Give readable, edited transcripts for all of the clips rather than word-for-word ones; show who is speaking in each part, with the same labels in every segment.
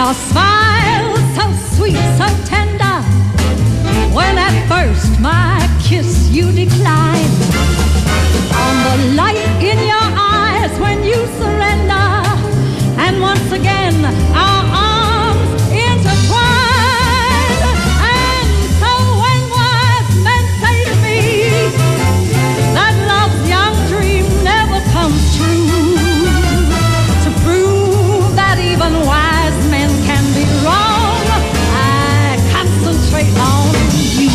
Speaker 1: your smile so sweet, so tender. When at first my kiss you declined, on the light in your eyes when you surrender, and once again our arms intertwined. And so when wise men say to me that love's young dream never comes true, to prove that even wise men can be wrong, I concentrate on you.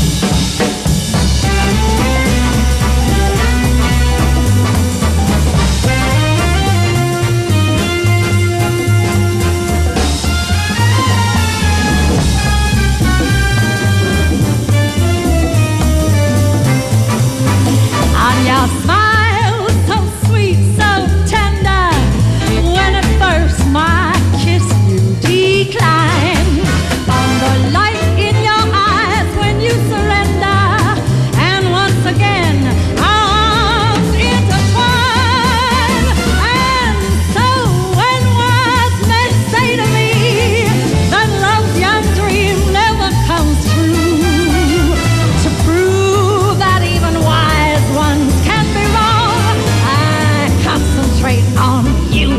Speaker 1: On your smile so sweet, so tender, when at first my kiss you declined, on the light in your eyes when you surrender, and once again our arms intertwine. And so when wise men say to me that love's young dream never comes true, to prove that even wise ones can be wrong, I concentrate on you.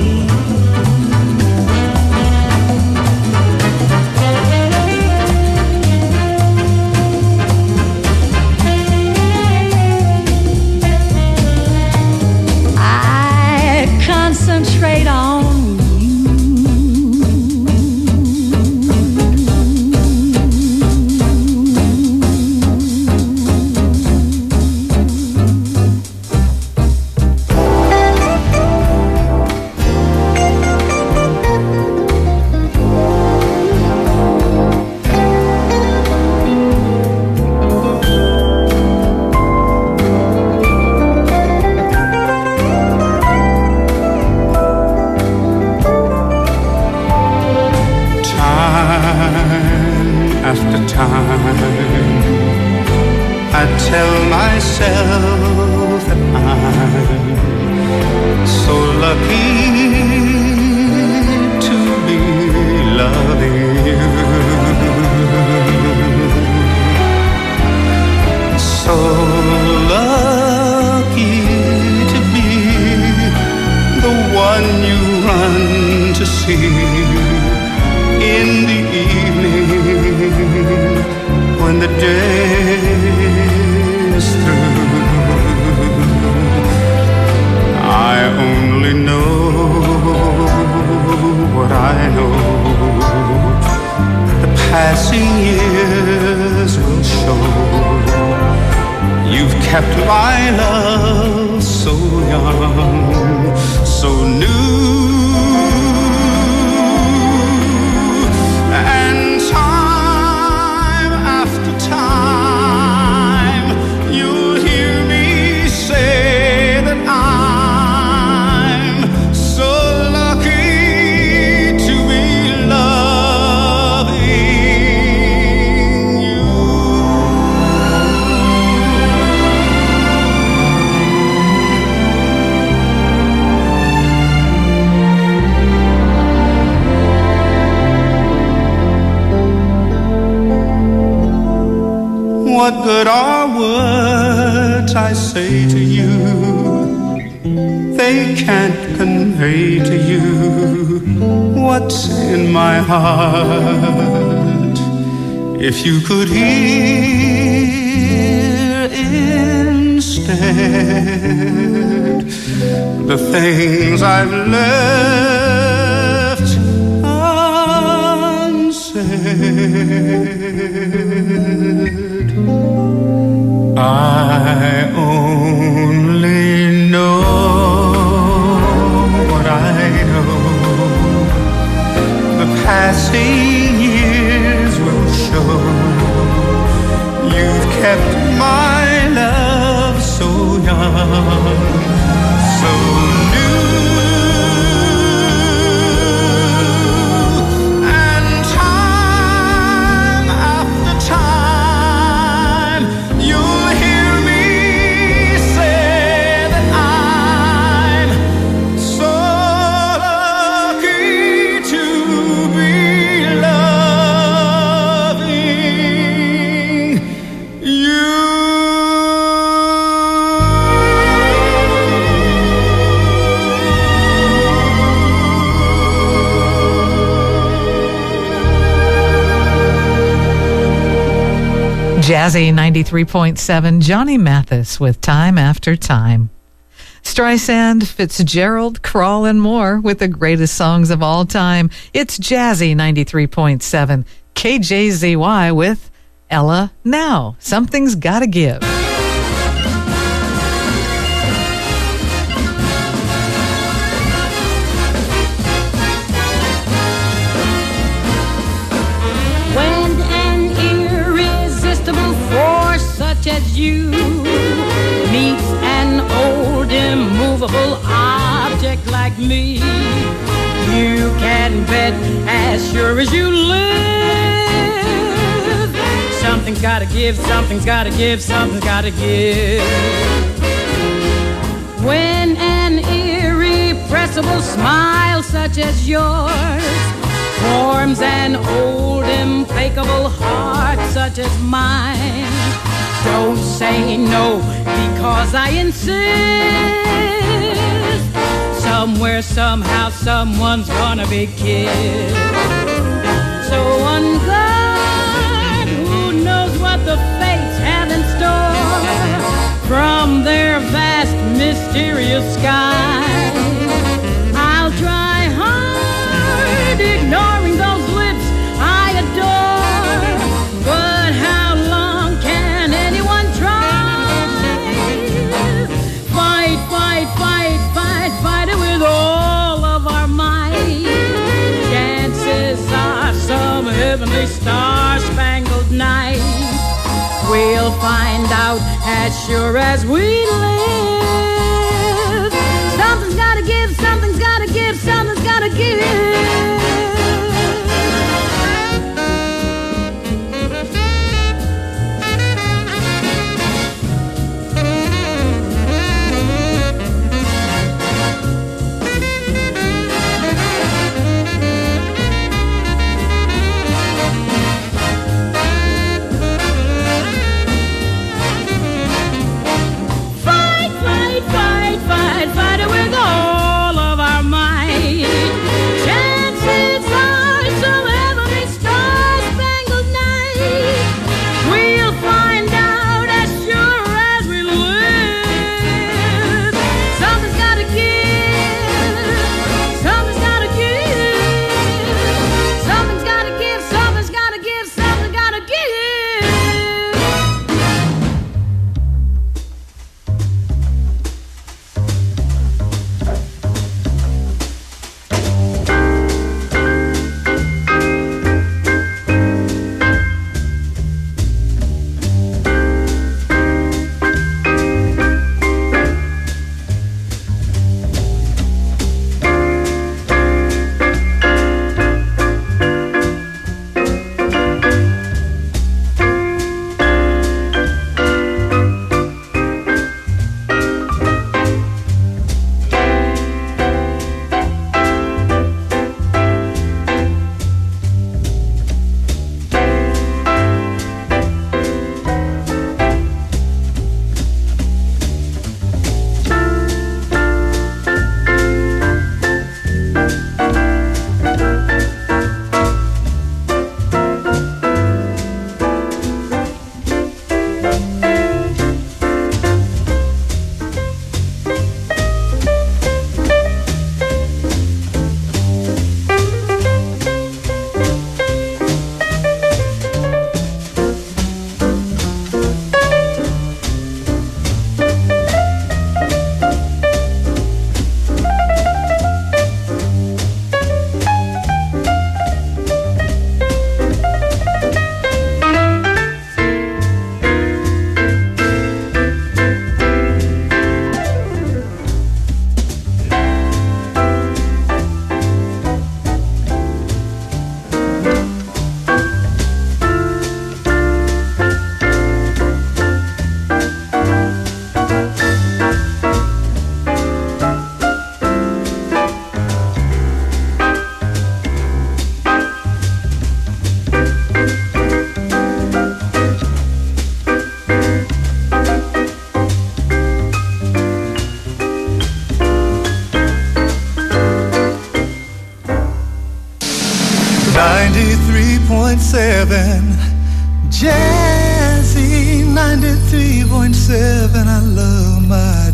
Speaker 1: I concentrate on
Speaker 2: after time, I tell myself that I'm so lucky to be loving you, so lucky to be the one you run to see in the evening when the day is through. I only know what I know. The passing years will show. You've kept my love so young, so new. And time after time, you'll hear me say that I'm so lucky to be loving you. What good are words I say to you? They can't convey to you what's in my heart. If you could hear instead the things I've left unsaid, I only know what I know. The passing years will show. You've kept my love so young, so new. And time after time, you'll hear
Speaker 3: Jazzy 93.7, Johnny Mathis with Time After Time. Streisand, Fitzgerald, Crawl, and more with the greatest songs of all time. It's Jazzy 93.7, KJZY with Ella Now. Something's Gotta Give.
Speaker 1: Such as you meets an old immovable object like me, you can bet as sure as you live, something's gotta give, something's gotta give, something's gotta give. When an irrepressible smile such as yours forms an old implacable heart such as mine, don't say no, because I insist. Somewhere, somehow, someone's gonna be kissed. So on guard, who knows what the fates have in store from their vast, mysterious sky. I'll try hard, ignoring those lips I adore, but how long can anyone try? Fight, fight, fight, fight, fight it with all of our might. Chances are some heavenly star-spangled night we'll find out as sure as we live. Something's gotta give, something's gotta give, something's gotta give. Fight it with all of our might. Chances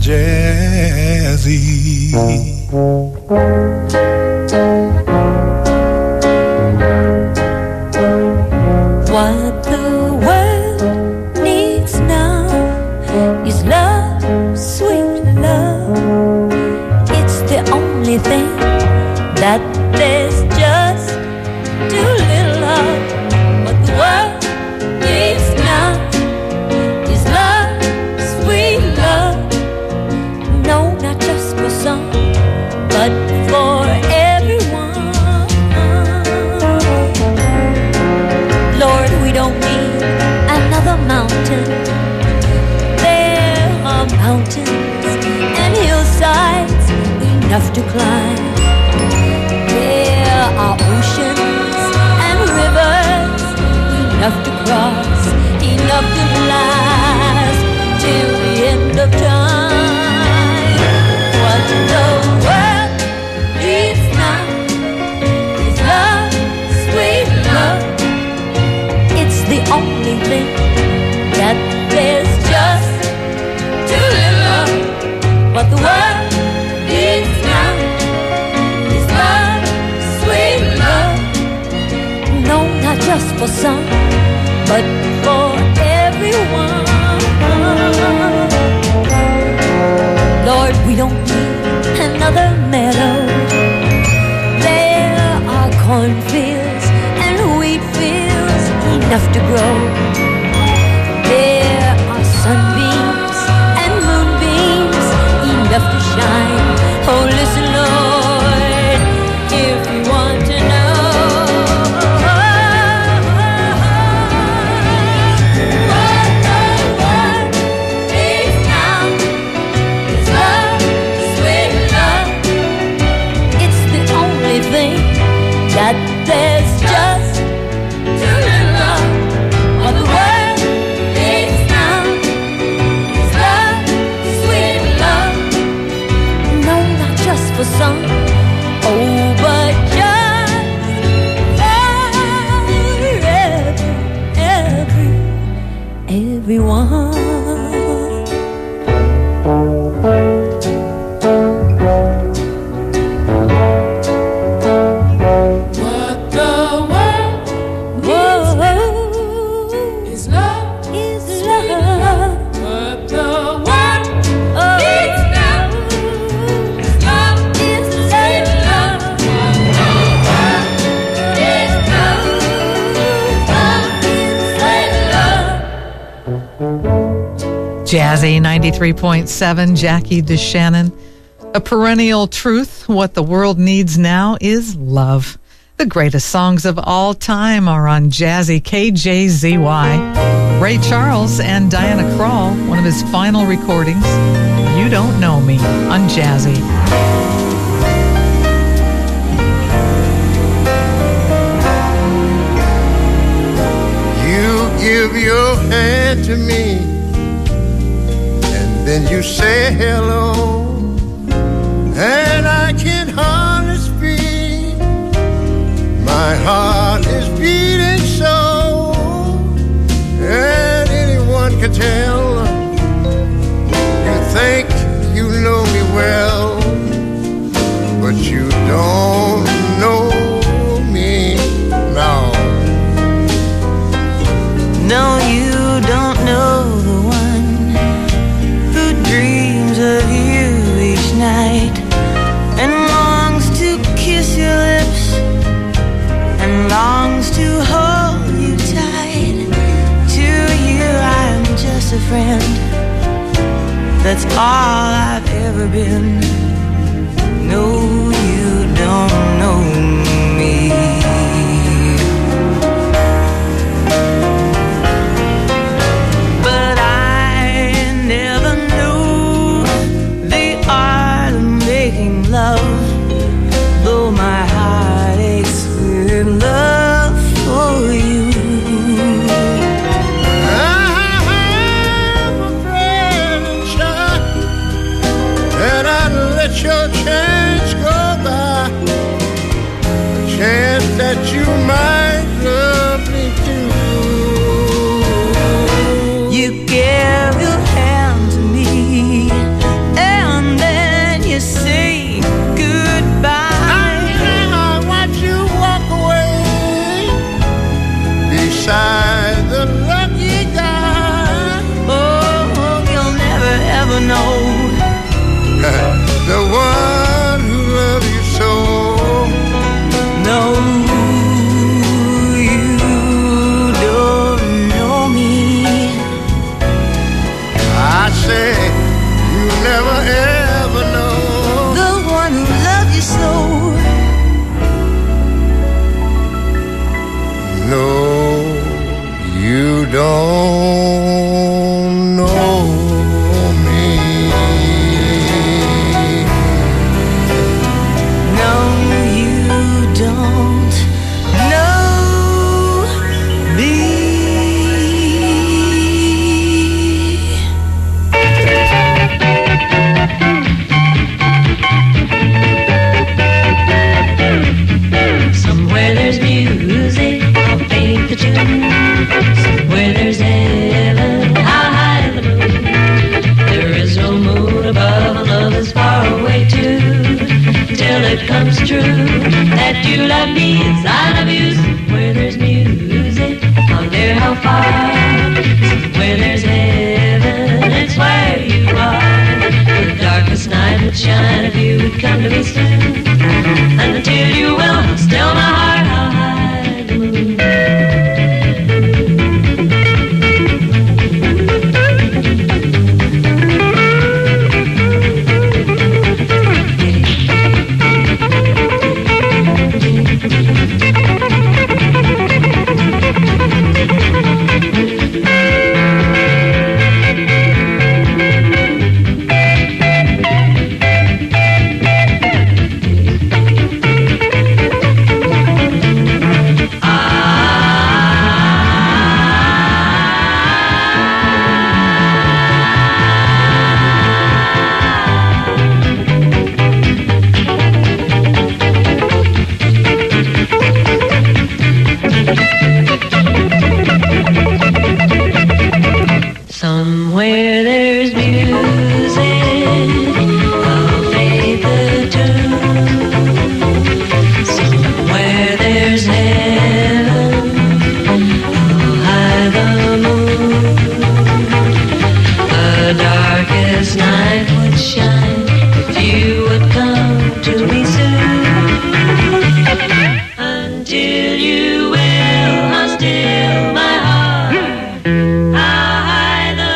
Speaker 2: jazzy.
Speaker 1: What the world needs now is love, sweet love. It's the only thing that there's just too little of. What the world needs now is love, sweet love. No, not just for some, but for everyone. Lord, we don't need another mountain. There are mountains and hillsides enough to climb. There are oceans and rivers enough to cross, enough to last till the end of time. What the world needs now is love, sweet love. It's the only thing that there's just too little of. What the world needs now is love, sweet love. No, not just for some, but for everyone. Lord, we don't need another meadow. There are cornfields and wheat fields enough to grow. There are sunbeams and moonbeams enough to shine. Oh, listen, Lord, if you want to know what the world needs now is love, sweet love. It's the only thing that there's just too little of. What the world needs now is love, sweet love. No, not just for some, oh, but just for everyone.
Speaker 4: What the world is love,
Speaker 1: Is love.
Speaker 4: what the world
Speaker 1: Oh,
Speaker 4: needs now is love,
Speaker 1: is
Speaker 4: sweet love.
Speaker 1: love.
Speaker 4: Is love, sweet love.
Speaker 3: Jazzy 93.7, Jackie DeShannon. A perennial truth, what the world needs now is love. The greatest songs of all time are on Jazzy KJZY. Ray Charles and Diana Krall, one of his final recordings, You Don't Know Me, on Jazzy.
Speaker 5: You give your hand to me, and then you say hello, and I can hardly speak. My heart is beating so, and anyone can tell. You think you know me well, but you don't know me now.
Speaker 6: No, you don't know the one who dreams of you each night and longs to kiss your lips and longs to hold you tight. To you, I'm just a friend. That's all I've ever been. No, you don't know me. But I never knew the art of making love, though my heart aches with love for you.
Speaker 5: I'm afraid and shy that I'd let your chance go by, a chance that you might love me too.
Speaker 6: You gave your hand to me, know.
Speaker 5: The one who loves you so.
Speaker 6: No, you don't know me.
Speaker 5: I say you never ever know.
Speaker 6: The one who loved you so.
Speaker 5: No, you don't know me.
Speaker 6: No, you don't know me.
Speaker 1: Somewhere there's music, I'll paint the tune. Somewhere there's heaven, how high the moon. There is no moon above, and love is far away too. Till it comes true that you love me as I love you. Somewhere there's music, I wonder how far. Somewhere there's heaven, it's where you are. The darkest night would shine if you would come to me soon. And until you will, still my heart, how high the moon. Somewhere there's music, I'll play the tune. Somewhere there's heaven, how high the moon. The darkest night would shine if you would come to me soon. Until you will, I'll still my heart. How high the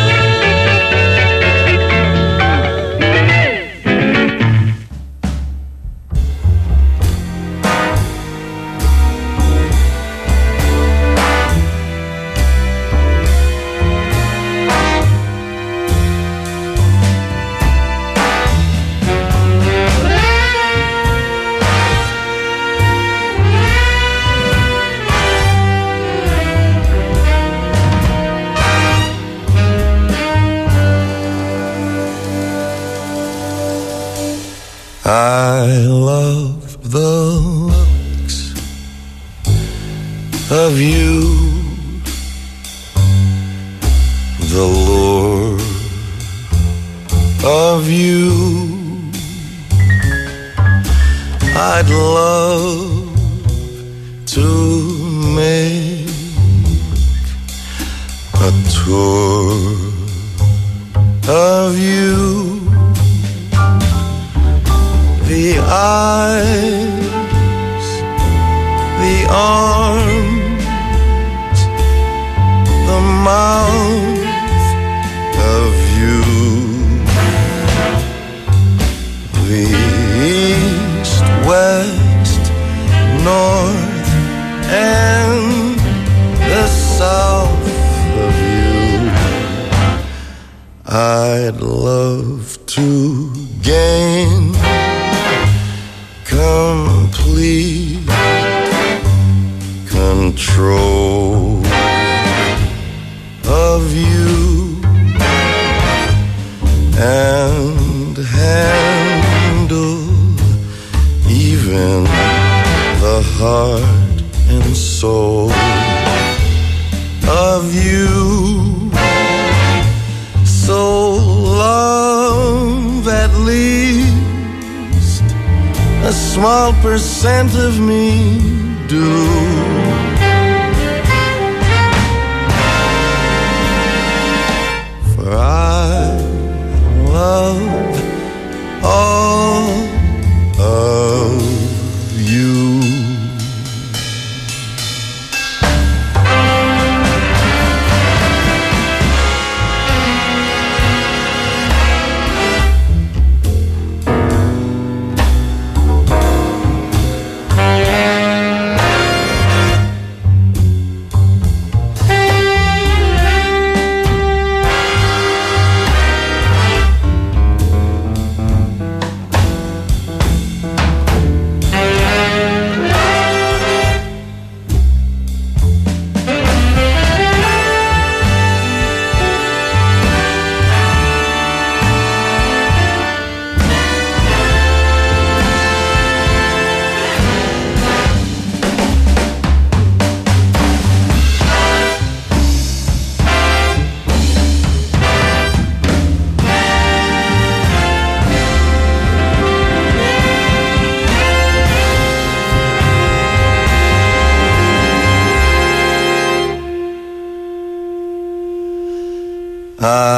Speaker 5: I love the looks of you, the lure of you. I'd love to make a tour of you. The eyes, the arms, the mouth of you. The east, west, north, and the south of you. I'd love to gain complete control of you and handle even the heart and soul of you. So love at least a small percent of me do. For I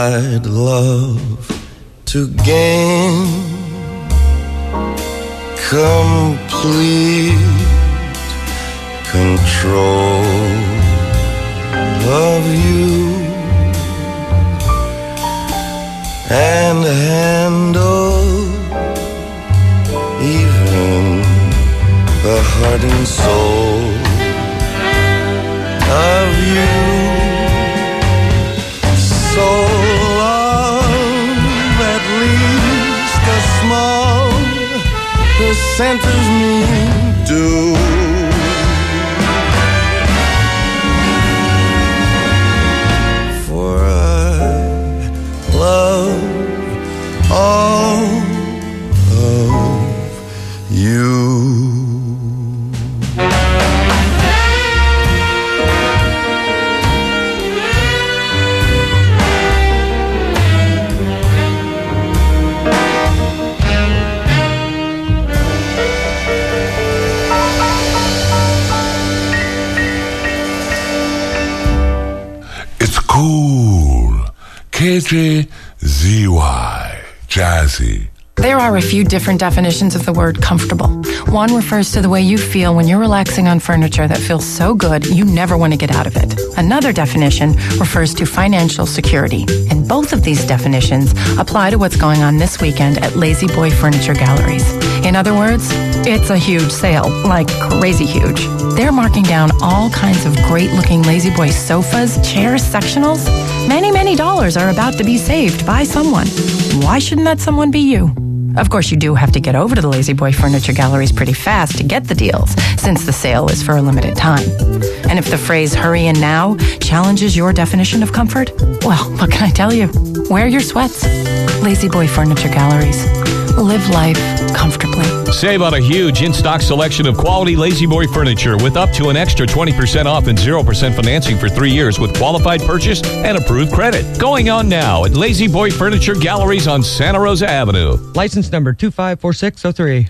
Speaker 7: I'd love to gain complete control of you and handle even the heart and soul of you. So love at least a small percent of me do. For I love all of you.
Speaker 8: Cool. KJZY. Jazzy.
Speaker 9: There are a few different definitions of the word comfortable. One refers to the way you feel when you're relaxing on furniture that feels so good you never want to get out of it. Another definition refers to financial security. And both of these definitions apply to what's going on this weekend at Lazy Boy Furniture Galleries. In other words, it's a huge sale, like crazy huge. They're marking down all kinds of great-looking Lazy Boy sofas, chairs, sectionals. Many, many dollars are about to be saved by someone. Why shouldn't that someone be you? Of course, you do have to get over to the Lazy Boy Furniture Galleries pretty fast to get the deals, since the sale is for a limited time. And if the phrase "hurry in now" challenges your definition of comfort, well, what can I tell you? Wear your sweats. Lazy Boy Furniture Galleries. Live life comfortably.
Speaker 10: Save on a huge in-stock selection of quality Lazy Boy furniture with up to an extra 20% off and 0% financing for 3 years with qualified purchase and approved credit. Going on now at Lazy Boy Furniture Galleries on Santa Rosa Avenue.
Speaker 11: License number 254603.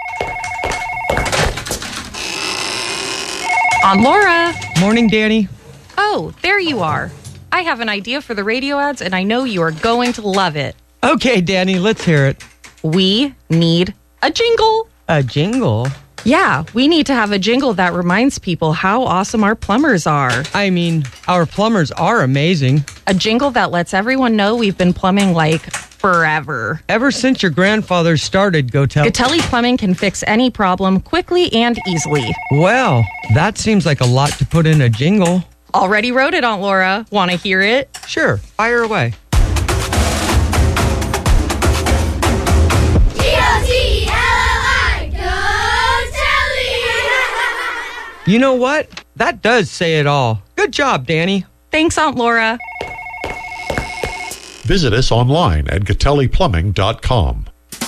Speaker 12: Aunt Laura.
Speaker 11: Morning, Danny.
Speaker 12: Oh, there you are. I have an idea for the radio ads, and I know you are going to love it.
Speaker 11: Okay, Danny, let's hear it.
Speaker 12: We need a jingle.
Speaker 11: A jingle?
Speaker 12: Yeah, we need to have a jingle that reminds people how awesome our plumbers are.
Speaker 11: I mean, our plumbers are amazing.
Speaker 12: A jingle that lets everyone know we've been plumbing like forever.
Speaker 11: Ever since your grandfather started
Speaker 12: Gatelli Plumbing can fix any problem quickly and easily.
Speaker 11: Well, that seems like a lot to put in a jingle.
Speaker 12: Already wrote it, Aunt Laura. Want to hear it?
Speaker 11: Sure, fire away. You know what? That does say it all. Good job, Danny.
Speaker 12: Thanks, Aunt Laura.
Speaker 13: Visit us online at GatelliPlumbing.com.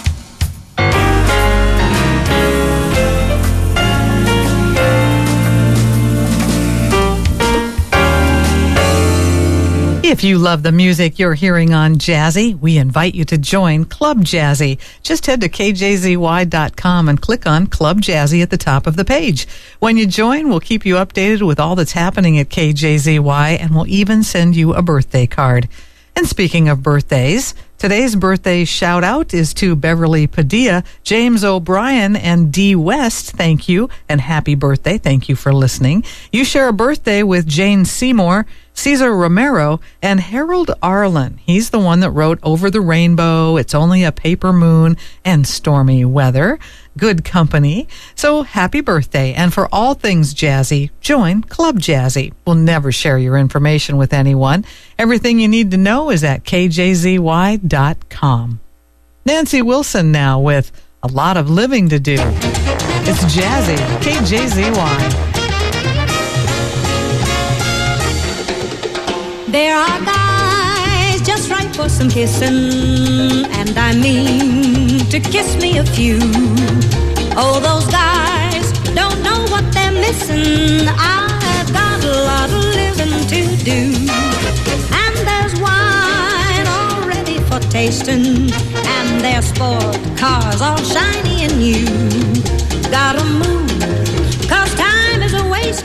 Speaker 3: If you love the music you're hearing on Jazzy, we invite you to join Club Jazzy. Just head to kjzy.com and click on Club Jazzy at the top of the page. When you join, we'll keep you updated with all that's happening at KJZY, and we'll even send you a birthday card. And speaking of birthdays, today's birthday shout out is to Beverly Padilla, James O'Brien, and Dee West. Thank you and happy birthday. Thank you for listening. You share a birthday with Jane Seymour, Cesar Romero, and Harold Arlen. He's the one that wrote Over the Rainbow, It's Only a Paper Moon, and Stormy Weather. Good company. So happy birthday. And for all things jazzy, join Club Jazzy. We'll never share your information with anyone. Everything you need to know is at kjzy.com. Nancy Wilson now with A Lot of Living to Do. It's Jazzy, KJZY.
Speaker 1: There are guys just right for some kissing, and I mean to kiss me a few. Oh, those guys don't know what they're missing. I've got a lot of living to do. And there's wine already for tasting, and there's sport cars all shiny and new. Gotta move, 'cause time is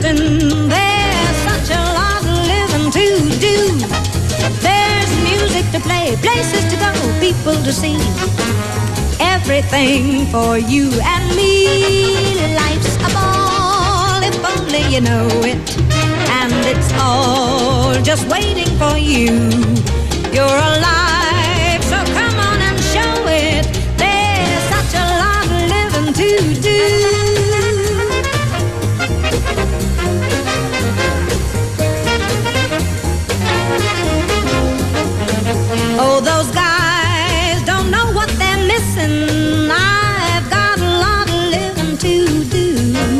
Speaker 1: a-wasting. There's such a lot of living to do. There's music to places to go, people to see. Everything for you and me. Life's a ball, if only you know it. And it's all just waiting for you. You're alive, so come on and show it. There's such a lot of living to do. Oh, those guys don't know what they're missing. I've got a lot of living to do.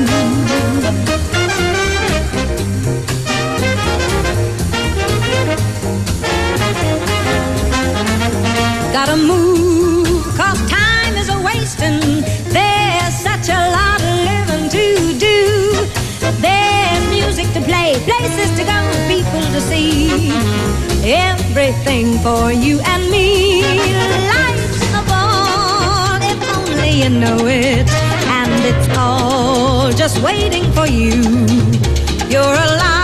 Speaker 1: Gotta move, 'cause time is a-wasting. There's such a lot of living to do. There's music to play, places to go, people to see. Everything for you and me. Life's a ball, if only you know it. And it's all just waiting for you. You're alive.